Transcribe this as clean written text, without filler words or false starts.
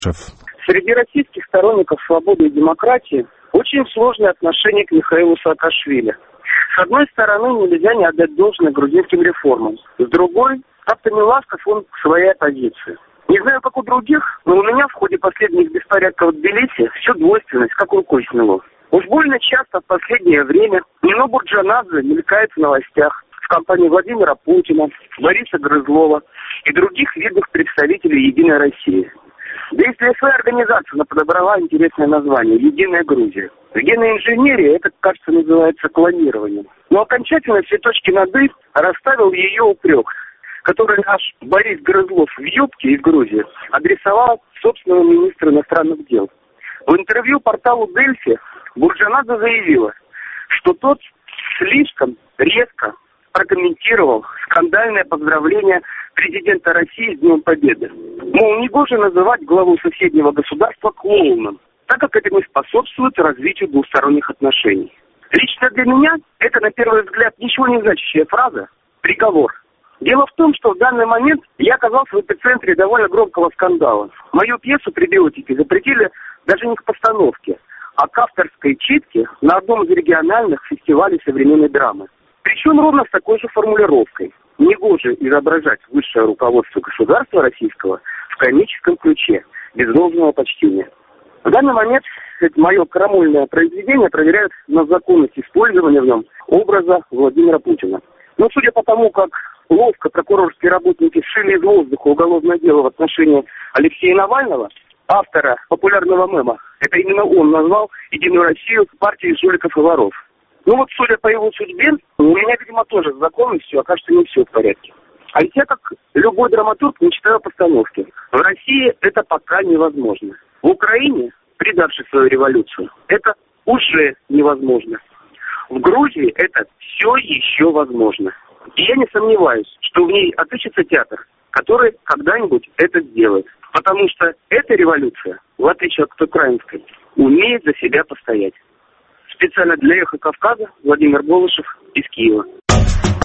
Среди российских сторонников свободы и демократии очень сложное отношение к Михаилу Саакашвили. С одной стороны, нельзя не отдать должное грузинским реформам. С другой, как-то не ласков он к своей оппозиции. Не знаю, как у других, но у меня в ходе последних беспорядков в Тбилиси всю двойственность как рукой сняло. Уж больно часто в последнее время Нино Бурджанадзе мелькает в новостях в компании Владимира Путина, Бориса Грызлова и других видных представителей «Единой России». Да и своя организация подобрала интересное название «Единая Грузия». В генной инженерии это, кажется, называется клонированием. Но окончательно все точки над «и» расставил ее упрек, который наш Борис Грызлов в юбке из Грузии адресовал собственному министру иностранных дел. В интервью порталу «Дельфи» Бурджанадзе заявила, что тот слишком резко прокомментировал скандальное поздравление президента России с Днем Победы. Мол, негоже называть главу соседнего государства клоуном, так как это не способствует развитию двусторонних отношений. Лично для меня это, на первый взгляд, ничего не значащая фраза «приговор». Дело в том, что в данный момент я оказался в эпицентре довольно громкого скандала. Мою пьесу «Прибиотики» запретили даже не к постановке, а к авторской читке на одном из региональных фестивалей современной драмы. Причем ровно с такой же формулировкой. Негоже изображать высшее руководство государства российского в комическом ключе, без должного почтения. В данный момент это мое крамольное произведение проверяют на законность использования в нем образа Владимира Путина. Но судя по тому, как ловко прокурорские работники сшили из воздуха уголовное дело в отношении Алексея Навального, автора популярного мема, это именно он назвал «Единую Россию» партией жуликов и воров. Ну вот, судя по его судьбе, у меня, видимо, тоже с законностью окажется не все в порядке. А ведь я, как любой драматург, мечтаю о постановке. В России это пока невозможно. В Украине, предавшей свою революцию, это уже невозможно. В Грузии это все еще возможно. И я не сомневаюсь, что в ней отыщется театр, который когда-нибудь это сделает. Потому что эта революция, в отличие от украинской, умеет за себя постоять. Специально для «Эхо Кавказа» Владимир Болышев из Киева.